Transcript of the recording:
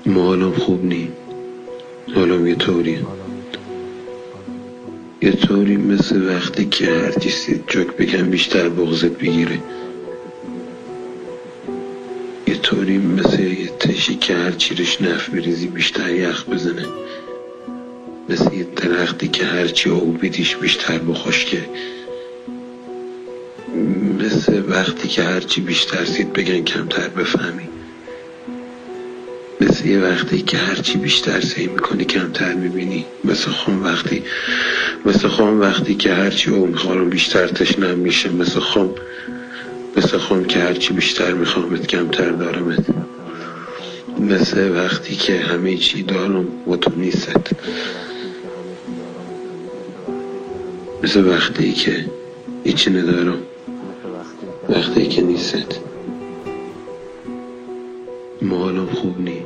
حالم خوب نی، حالم یه طوری مثل وقتی که هرچی سید جوک بگم بیشتر بغضت بگیره. یه طوری مثل یه تشی که هرچی روش نف بریزی بیشتر یخ بزنه. مثل یه درختی که هرچی آب بدیش بیشتر بخشکه. مثل وقتی که هرچی بیشتر سید بگن کمتر بفهمی. مثل یه وقتی که هرچی بیشتر سعی میکنی کمتر میبینی. مثل خام وقتی که هرچی او میخوام بیشتر تشنم میشه. مثل خام که هرچی بیشتر میخوامت کمتر دارمت. مثل وقتی که همه چی دارم و تو نیست. مثل وقتی که هیچی ندارم، وقتی که نیست. حالم خوب نی.